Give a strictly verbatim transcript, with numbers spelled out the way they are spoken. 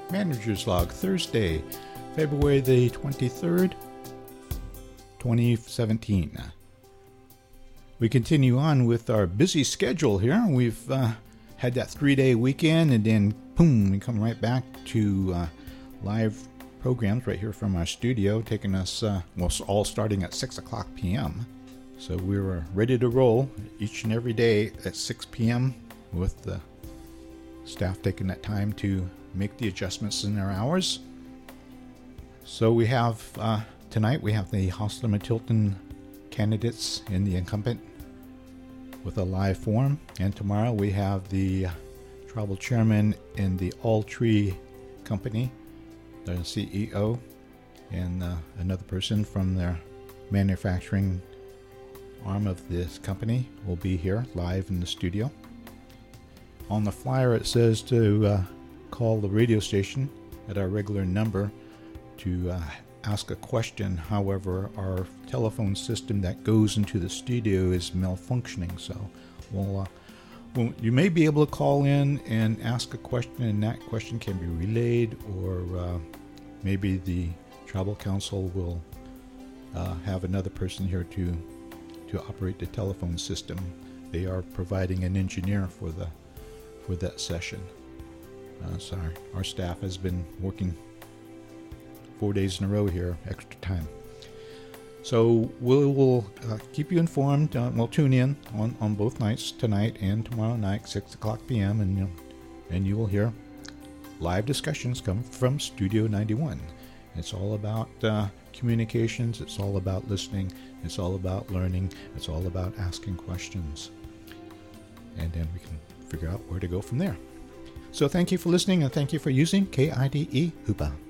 Manager's Log, Thursday, February the twenty-third, twenty seventeen. We continue on with our busy schedule here. We've uh, had that three-day weekend, and then, boom, we come right back to uh, live programs right here from our studio, taking us, uh, well, all starting at six o'clock p.m. So we were ready to roll each and every day at six p.m. with the staff taking that time to make the adjustments in their hours. So we have, uh, tonight we have the Hostler and Tilton candidates in the incumbent with a live forum. And tomorrow we have the tribal chairman in the All Tree Company, the C E O, and uh, another person from their manufacturing arm of this company will be here live in the studio. On the flyer it says to uh, call the radio station at our regular number to uh, ask a question. However, our telephone system that goes into the studio is malfunctioning, so we'll, uh, well, you may be able to call in and ask a question, and that question can be relayed, or uh, maybe the tribal council will uh, have another person here to to operate the telephone system. They are providing an engineer for the for that session. Uh, so our, our staff has been working four days in a row here, extra time. So we will uh, keep you informed. Uh, we'll tune in on, on both nights, tonight and tomorrow night, six o'clock p.m., and you'll, and you will hear live discussions come from Studio ninety-one. It's all about uh, communications. It's all about listening. It's all about learning. It's all about asking questions. And then we can figure out where to go from there. So thank you for listening, and thank you for using K I D E Hoopa.